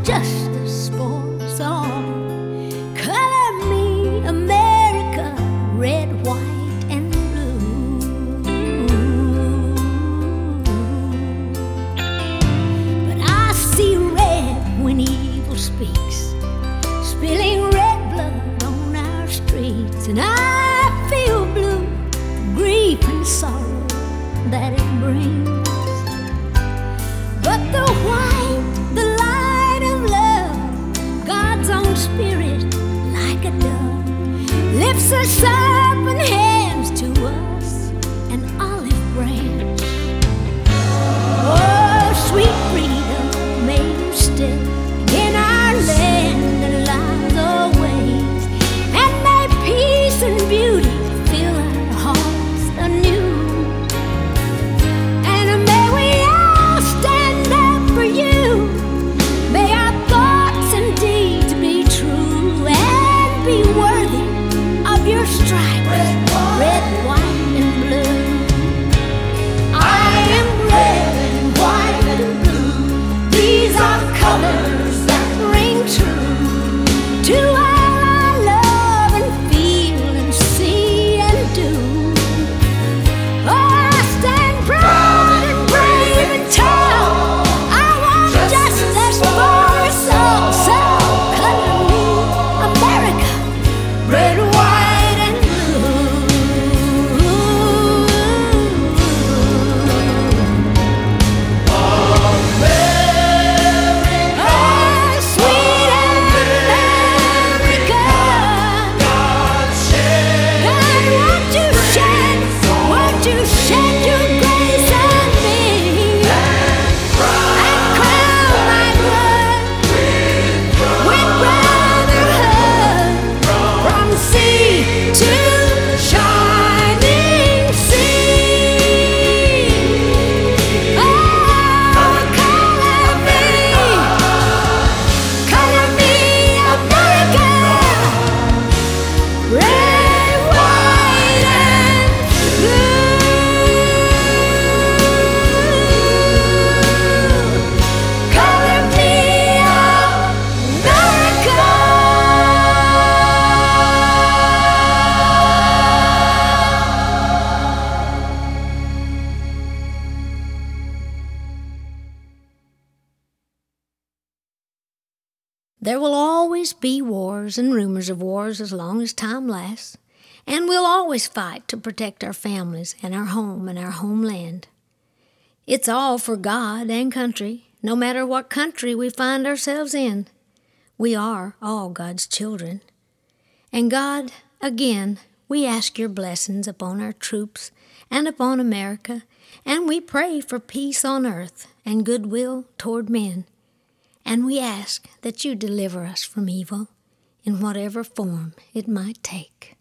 just the sports on. Color me America, red, white, and blue. But I see red when evil speaks, spilling red blood on our streets. And I feel blue, grief and sorrow that it brings. But the white, the light of love, God's own spirit like a dove, lifts us up and hands to us an olive branch. Oh, sweet freedom, may you stay in our land and lives always, and may peace and beauty fill our hearts anew. And may we all stand up for you. May our thoughts and deeds be true and be worthy of your stripes, red, white, and blue. I am red and white and blue. These are colors that ring true to all I love and feel and see and do. Oh, I stand proud and brave and tall. I want justice for us all. So color me America, red, white, and blue. Oh, sweet America. God, won't you shed your grace on me, and crown my blood with brotherhood from sea to shining sea. Oh, color me America, red, white, and blue. Color me America. There will always be wars and rumors of wars as long as time lasts, and we'll always fight to protect our families and our home and our homeland. It's all for God and country, no matter what country we find ourselves in. We are all God's children. And God, again, we ask your blessings upon our troops and upon America, and we pray for peace on earth and goodwill toward men. And we ask that you deliver us from evil in whatever form it might take.